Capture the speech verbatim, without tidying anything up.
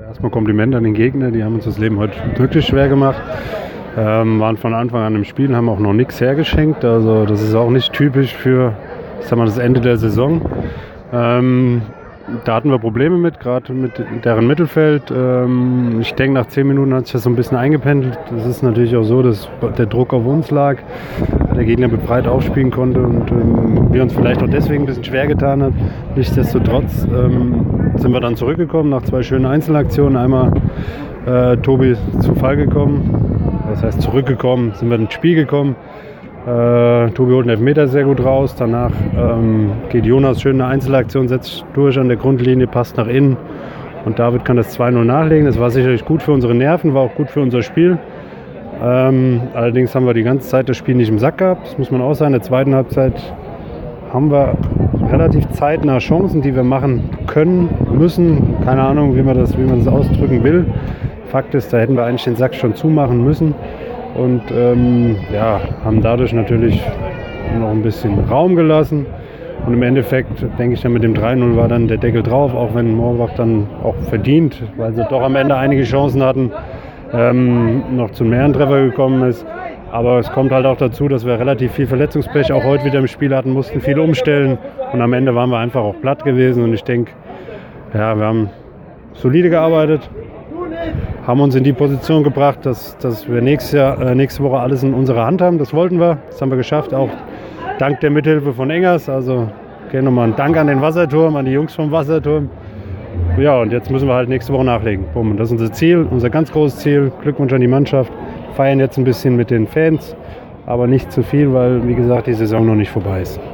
erstmal Kompliment an den Gegner, die haben uns das Leben heute wirklich schwer gemacht. Ähm, waren von Anfang an im Spiel, haben auch noch nichts hergeschenkt. Also das ist auch nicht typisch für, ich sag mal, das Ende der Saison. Ähm, da hatten wir Probleme mit, gerade mit deren Mittelfeld. Ähm, ich denke, nach zehn Minuten hat sich das so ein bisschen eingependelt. Das ist natürlich auch so, dass der Druck auf uns lag, der Gegner befreit aufspielen konnte und ähm, wir uns vielleicht auch deswegen ein bisschen schwer getan haben. Nichtsdestotrotz ähm, sind wir dann zurückgekommen nach zwei schönen Einzelaktionen. Einmal äh, Tobi zu Fall gekommen. Das heißt, zurückgekommen, sind wir ins Spiel gekommen. Äh, Tobi holt einen Elfmeter sehr gut raus. Danach ähm, geht Jonas schön eine Einzelaktion, setzt durch an der Grundlinie, passt nach innen. Und David kann das zwei null nachlegen. Das war sicherlich gut für unsere Nerven, war auch gut für unser Spiel. Ähm, allerdings haben wir die ganze Zeit das Spiel nicht im Sack gehabt. Das muss man auch sagen. In der zweiten Halbzeit haben wir relativ zeitnah Chancen, die wir machen können, müssen. Keine Ahnung, wie man das, wie man das ausdrücken will. Fakt ist, da hätten wir eigentlich den Sack schon zumachen müssen und ähm, ja, haben dadurch natürlich noch ein bisschen Raum gelassen. Und im Endeffekt, denke ich, dann mit dem drei null war dann der Deckel drauf, auch wenn Moorbach dann auch verdient, weil sie doch am Ende einige Chancen hatten, ähm, noch zu mehreren Treffer gekommen ist. Aber es kommt halt auch dazu, dass wir relativ viel Verletzungspech auch heute wieder im Spiel hatten, mussten viel umstellen und am Ende waren wir einfach auch platt gewesen. Und ich denke, ja, wir haben solide gearbeitet, haben uns in die Position gebracht, dass, dass wir nächstes Jahr, äh, nächste Woche alles in unserer Hand haben. Das wollten wir, das haben wir geschafft, auch dank der Mithilfe von Engers. Also okay, nochmal ein Dank an den Wasserturm, an die Jungs vom Wasserturm. Ja, und jetzt müssen wir halt nächste Woche nachlegen. Bumm. Das ist unser Ziel, unser ganz großes Ziel. Glückwunsch an die Mannschaft. Feiern jetzt ein bisschen mit den Fans, aber nicht zu viel, weil, wie gesagt, die Saison noch nicht vorbei ist.